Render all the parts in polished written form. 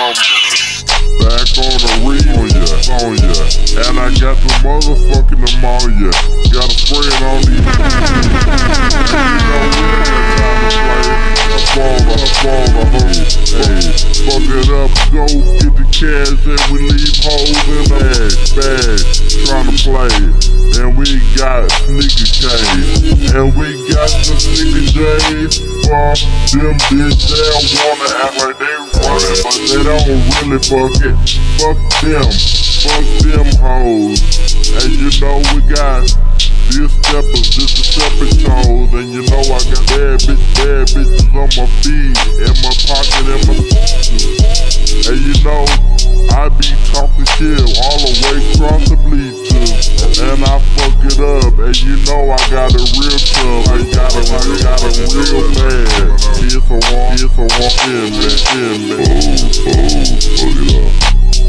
Back on the remix on ya. And I got the motherfucking ammonia. Got a friend on these. Fuck it up, go get the cash and we leave hoes in bag, tryna play. And we got sneaker K's, and we got the sneaker J's for them bitch that wanna act like they running, but they don't really fuck it. Fuck them hoes. And you know we got these steppers, just the stepping toes. And you know I got bad bitches on my feet, in my pocket, in my and you know I be talking shit all the way across the bleachers. And I fuck it up, and you know I got a real tough, I got a real bad. Here's a walk in, man. Fuck it up.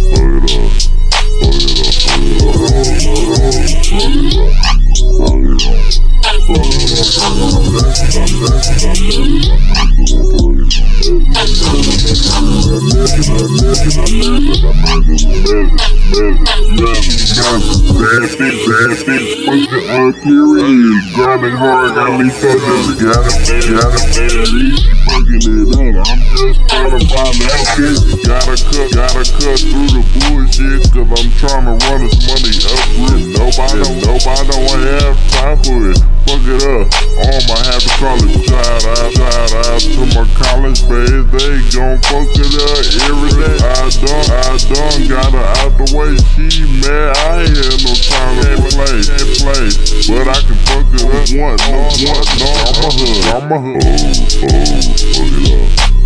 Bad bitch, fucking grinding hard, got me fucking, got fucking it up. I'm just trying to find that shit. Gotta cut through the bullshit, cause I'm trying to run this money up with nobody don't have time for it. Fuck it up, all my happy college shout out to my college bays, they gon' fuck it up every day. I done got her out the way, she mad, I ain't had no time to play, but I can fuck it up once, no, I'm a hood. Fuck it up.